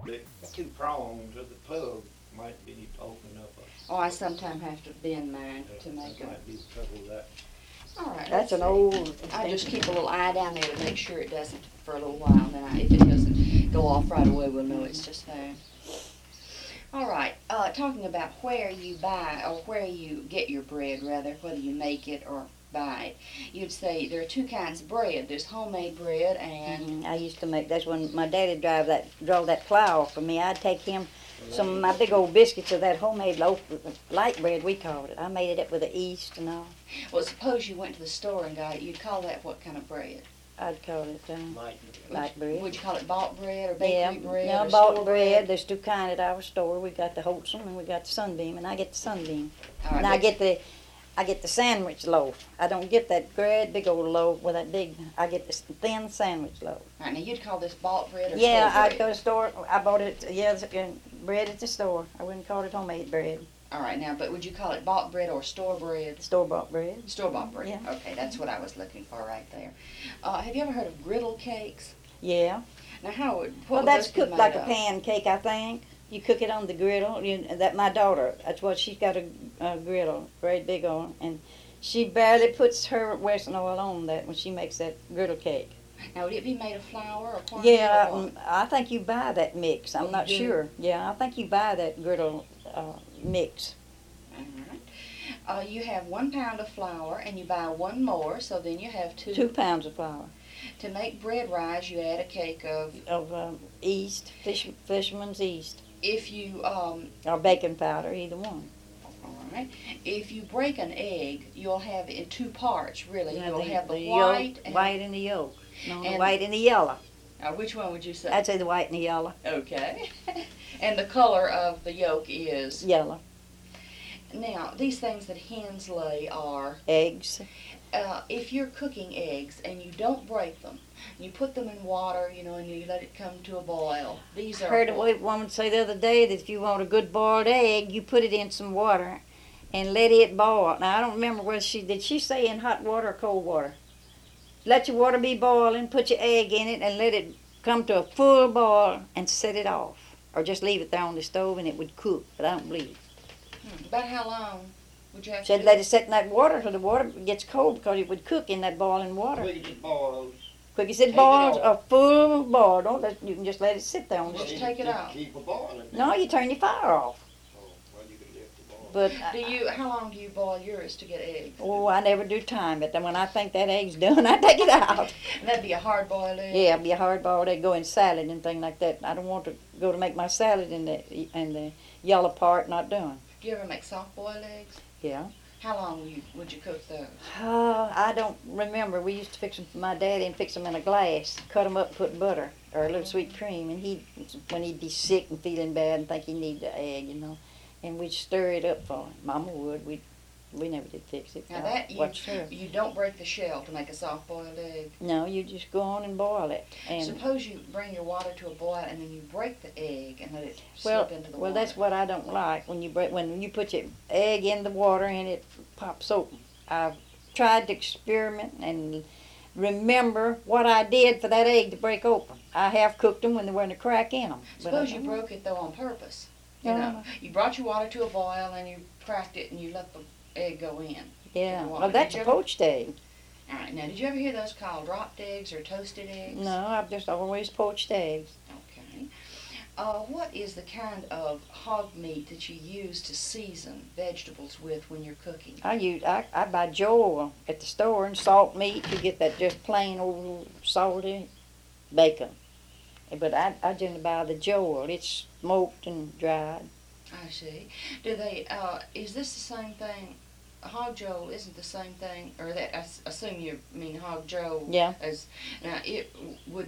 The two prongs of the plug might be open up. Oh, I sometimes have to bend mine to make That them. might be the trouble with that. All right. That's let's an see. old. I just keep a little eye down there to make sure it doesn't for a little while. And then if it doesn't go off right away, we'll know it's just there. All right. Talking about where you buy or where you get your bread, rather, whether you make it or buy it. You'd say there are two kinds of bread. There's homemade bread and I used to make. That's when my daddy draw that flour for me. I'd take him some of my big old biscuits of that homemade loaf, light bread we called it. I made it up with the yeast and all. well, suppose you went to the store and got it. You'd call that what kind of bread? I'd call it light bread. Would you call it bought bread or bakery bread? Yeah, or bought store bread. There's two kind at our store. We got the Wholesome and we got the Sunbeam, and I get the Sunbeam. All right, And I get the sandwich loaf. I don't get that great big old loaf with that big. I get the thin sandwich loaf. All right, now you'd call this bought bread or Yeah, store I'd bread? go to the store. I bought it. Yeah, bread at the store. I wouldn't call it homemade bread. All right, now, but would you call it bought bread or store bread? Store bought bread. Store-bought bread. Yeah. Okay, that's what I was looking for right there. Have you ever heard of griddle cakes? Yeah. Now, how would Well, what would that's those be cooked made like a of? pancake, I think. You cook it on the griddle. That my daughter. That's what she's got a griddle, very big on, and she barely puts her Western oil on that when she makes that griddle cake. Now, would it be made of flour or cornmeal? Yeah, or what? I think you buy that mix. I'm Oh, not you do? sure. Yeah, I think you buy that griddle mix. All right. You have 1 pound of flour, and you buy one more, so then you have 2 pounds of flour. To make bread rise, you add a cake of. Of yeast, fisherman's yeast, If you or baking powder, either one. all right. If you break an egg, you'll have it in two parts. Really, Yeah, you'll have the yolk, white and white and the yolk. No, the and- white and the yellow. which one would you say? I'd say the white and the yellow. Okay. And the color of the yolk is. Yellow. Now, these things that hens lay are, Eggs. if you're cooking eggs and you don't break them, you put them in water, and you let it come to a boil. These I are. heard a woman say the other day that if you want a good boiled egg, you put it in some water and let it boil. Now, I don't remember whether did she say in hot water or cold water? Let your water be boiling, put your egg in it, and let it come to a full boil and set it off. Or just leave it there on the stove and it would cook, but I don't believe it. About how long would you have to Said do let it set in that water till the water gets cold because it would cook in that boiling water. Well, it boils. Quick as it Take it boils, a off. full boil. You can just let it sit there on the Just stove. take it out. Keep a boiling. No, you turn your fire off. Oh, well, you can lift the boil. But How long do you boil yours to get eggs? I never do time it. Then when I think that egg's done, I take it out. And that'd be a hard boiled egg? Yeah, it'd be a hard boiled egg, go in salad and thing like that. I don't want to go to make my salad in the yellow part not done. Do you ever make soft boiled eggs? Yeah. How long would you cook those? I don't remember. We used to fix them for my daddy and fix them in a glass, cut them up, put butter or a little sweet cream, and when he'd be sick and feeling bad and think he needed an egg, and we'd stir it up for him. Mama would. We never did fix it. Now that Watch her. you don't break the shell to make a soft boiled egg. No, you just go on and boil it. And Suppose you bring your water to a boil and then you break the egg and let it slip into the water. well, that's what I don't like when you put your egg in the water and it pops open. I've tried to experiment and remember what I did for that egg to break open. I have cooked them when there wasn't a crack in them. Suppose you broke it though on purpose. You brought your water to a boil and you cracked it and you let the egg go in. Yeah, water. well, that's Did a you ever- poached egg. All right. Now, did you ever hear those called dropped eggs or toasted eggs? No, I've just always poached eggs. Okay. What is the kind of hog meat that you use to season vegetables with when you're cooking? I buy Joel at the store and salt meat. You get that just plain old salty bacon. But I generally buy the Joel. It's smoked and dried. I see. Do they? Is this the same thing? Hog Joel isn't the same thing, or that I assume you mean Hog Joel. Yeah. As now,